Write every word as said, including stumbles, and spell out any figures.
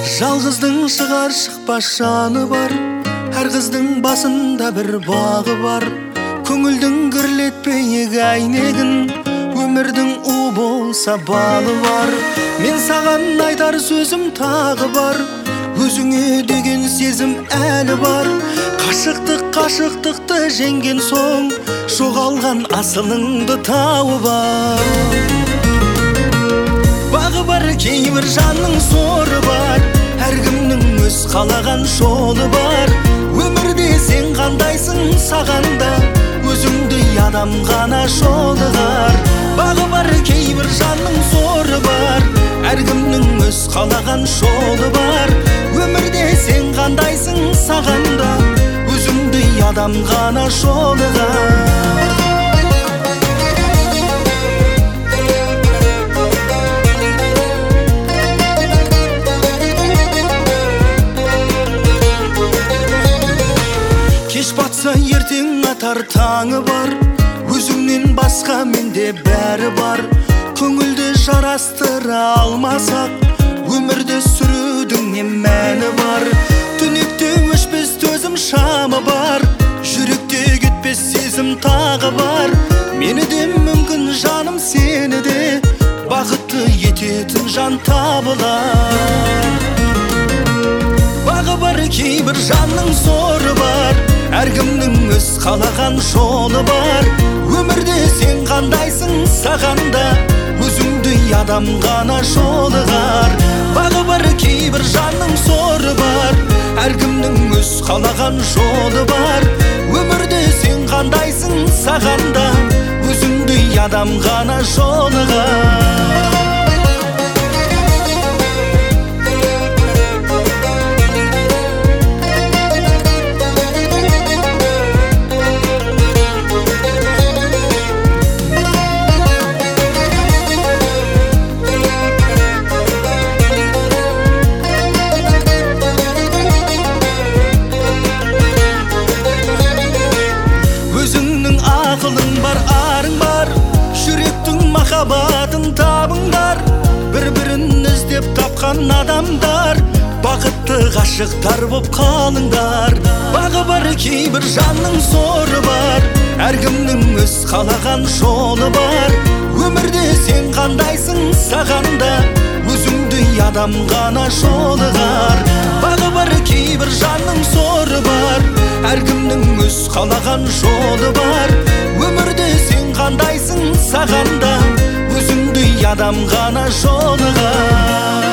Жалғыздың шығар шықпас жаны бар, әр қыздың басында бір бағы бар. Көңілдің гүрлетпей әйнегін, өмірдің у болса балы бар. Мен саған айтар сөзім тағы бар, өзіңе деген сезім әлі бар. Қашықтық қашықтықты жеңген соң, жоғалған асылыңды тауып бар. Бағы бар кейбір жанның соры бар, әркімнің өз қалаған жолы бар. Өмірде сен қандайсың, сағанда өзіңдей адам ғана жолығар. Бағы бар кейбір жанның соры бар, әркімнің өз қалаған жолы бар. Өмірде сен қандайсың, сағанда өзіңдей адам ғана жолығар. Кеш батса ертең атар таңы бар, өзіңнен басқа менде бәрі бар. Көңілді жарастыра алмасақ, өмірді сүрудің не мәні бар. Түнекте өшпес төзім шамы бар, жүректе кетпес сезім тағы бар. Мені де мүмкін жаным, сені де бақытты ететін жан табылар. Бағы бар кейбір жанның соры бар, әркімнің өз қалаған жолы бар. Өмірде сен қандайсың, сағанда өзіңдей адам ғана жолығар. Бағы бар кейбір жанның соры бар, әркімнің өз қалаған жолы бар. Өмірде сен қандайсың, сағанда өзіңдей адам ғана жолығар. Ақылың бар, арың бар, жүректің махаббатын табыңдар. Бір-бірін іздеп тапқан адамдар, бақытты ғашықтар боп қалыңдар. Бағы бар кейбір жанның соры бар, әркімнің өз қалаған жолы бар. Өмірде сен қандайсың, сағанда өзіңдей адам ғана жолығар. Бағы бар кейбір жанның соры бар, әркімнің өз қалаған жолы бар. Өмірде сен қандайсың, сағанда өзіңдей адам ғана жолығар.